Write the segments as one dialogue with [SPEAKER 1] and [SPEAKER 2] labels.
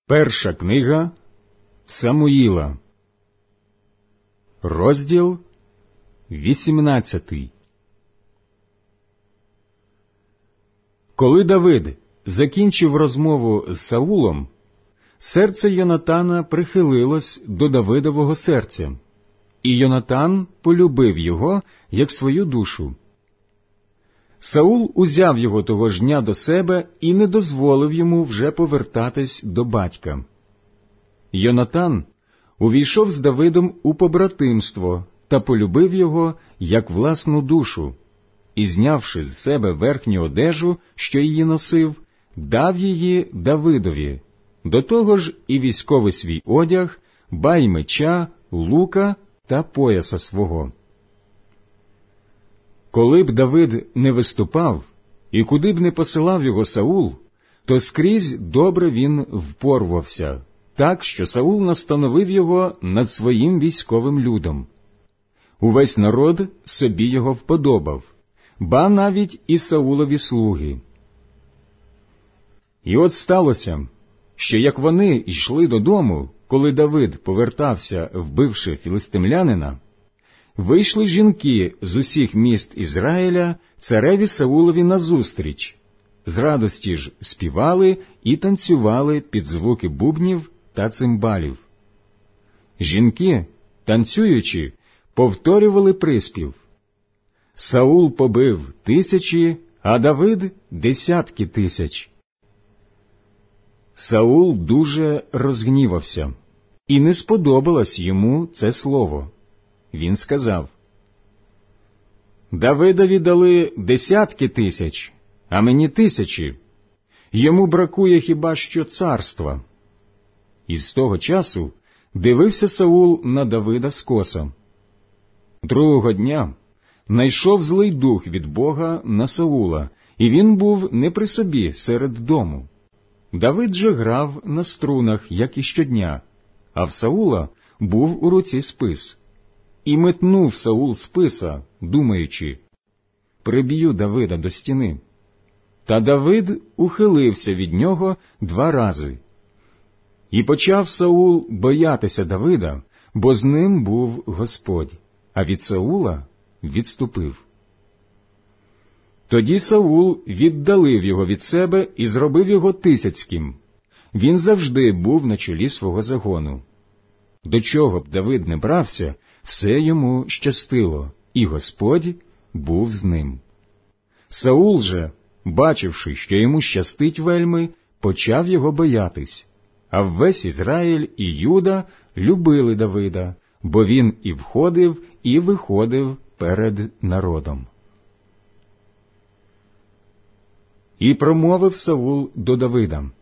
[SPEAKER 1] Перша книга Самуїла, розділ 18. Коли Давид закінчив розмову з Саулом, серце Йонатана прихилилось до Давидового серця, і Йонатан полюбив його, як свою душу. Саул узяв його того ж дня до себе і не дозволив йому вже повертатись до батька. Йонатан увійшов з Давидом у побратимство та полюбив його, як власну душу, і, знявши з себе верхню одежу, що її носив, дав її Давидові, до того ж і військовий свій одяг, бай меча, лука та пояса свого. Коли б Давид не виступав, і куди б не посилав його Саул, то скрізь добре він впорвався, так, що Саул настановив його над своїм військовим людом. Увесь народ собі його вподобав, ба навіть і Саулові слуги. І от сталося, що як вони йшли додому, коли Давид повертався, вбивши філистимлянина, вийшли жінки з усіх міст Ізраїля цареві Саулові назустріч, з радості ж співали і танцювали під звуки бубнів та цимбалів. Жінки, танцюючи, повторювали приспів: «Саул побив 1000, а Давид 10 000». Саул дуже розгнівався, і не сподобалось йому це слово. Він сказав: «Давидові дали 10 000, а мені 1000. Йому бракує хіба що царства». І з того часу дивився Саул на Давида скоса. Другого дня найшов злий дух від Бога на Саула, і він був не при собі серед дому. Давид же грав на струнах, як і щодня, а в Саула був у руці спис. І метнув Саул списа, думаючи: «Приб'ю Давида до стіни». Та Давид ухилився від нього 2 рази. І почав Саул боятися Давида, бо з ним був Господь, а від Саула відступив. Тоді Саул віддалив його від себе і зробив його тисяцьким. Він завжди був на чолі свого загону. До чого б Давид не брався, все йому щастило, і Господь був з ним. Саул же, бачивши, що йому щастить вельми, почав його боятись, а весь Ізраїль і Юда любили Давида, бо він і входив, і виходив перед народом. І промовив Саул до Давида: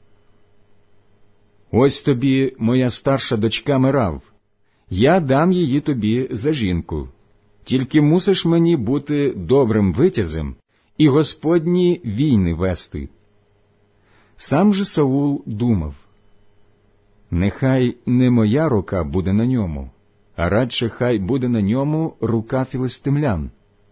[SPEAKER 1] «Ось тобі моя старша дочка Мерав, я дам її тобі за жінку, тільки мусиш мені бути добрим витязем і Господні війни вести». Сам же Саул думав: «Нехай не моя рука буде на ньому, а радше хай буде на ньому рука філистимлян».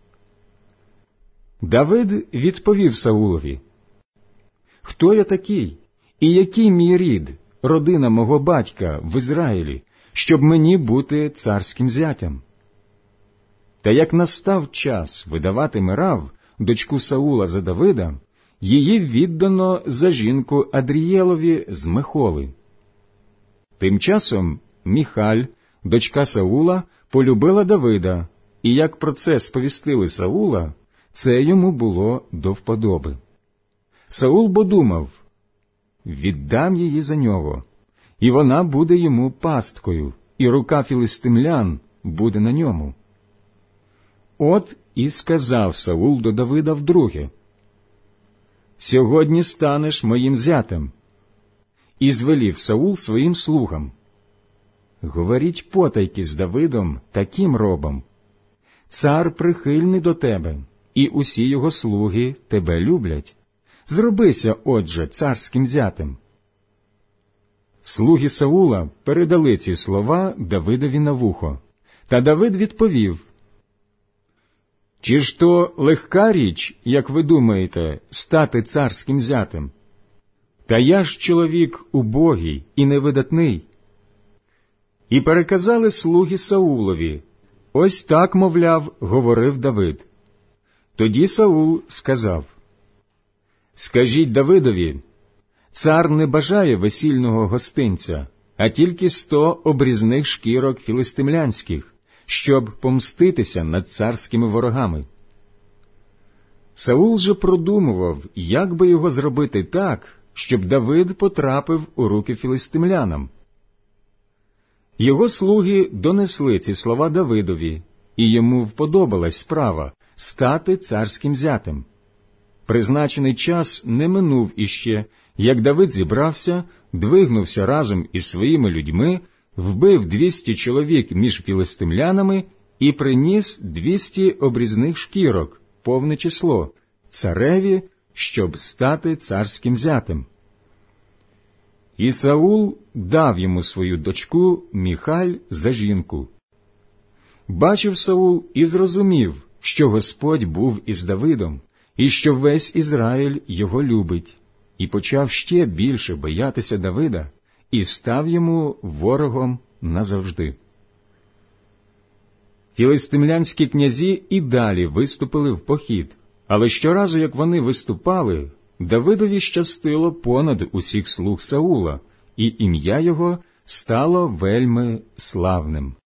[SPEAKER 1] Давид відповів Саулові: «Хто я такий, і який мій рід, родина мого батька в Ізраїлі, щоб мені бути царським зятям?» Та як настав час видавати Мерав, дочку Саула, за Давида, її віддано за жінку Адрієлові з Мехоли. Тим часом Міхаль, дочка Саула, полюбила Давида, і як про це сповістили Саула, це йому було до вподоби. Саул бо думав: «Віддам її за нього, і вона буде йому пасткою, і рука філистимлян буде на ньому». От і сказав Саул до Давида вдруге: «Сьогодні станеш моїм зятем». І звелів Саул своїм слугам: «Говоріть потайки з Давидом таким робом: цар прихильний до тебе, і усі його слуги тебе люблять. Зробися, отже, царським зятем». Слуги Саула передали ці слова Давидові на вухо. Та Давид відповів: «Чи ж то легка річ, як ви думаєте, стати царським зятем? Та я ж чоловік убогий і невидатний. І переказали слуги Саулові: ось так, мовляв, говорив Давид. Тоді Саул сказав: скажіть Давидові, цар не бажає весільного гостинця, а тільки 100 обрізних шкірок філистимлянських, щоб помститися над царськими ворогами. Саул же продумував, як би його зробити так, щоб Давид потрапив у руки філистимлянам. Його слуги донесли ці слова Давидові, і йому вподобалась справа стати царським зятем. Призначений час не минув іще, як Давид зібрався, двигнувся разом із своїми людьми, вбив 200 чоловік між філистимлянами і приніс 200 обрізних шкірок, повне число, цареві, щоб стати царським зятем. І Саул дав йому свою дочку Міхаль за жінку. Бачив Саул і зрозумів, що Господь був із Давидом, і що весь Ізраїль його любить, і почав ще більше боятися Давида, і став йому ворогом назавжди. Філистимлянські князі і далі виступили в похід, але щоразу, як вони виступали, Давидові щастило понад усіх слуг Саула, і ім'я його стало вельми славним.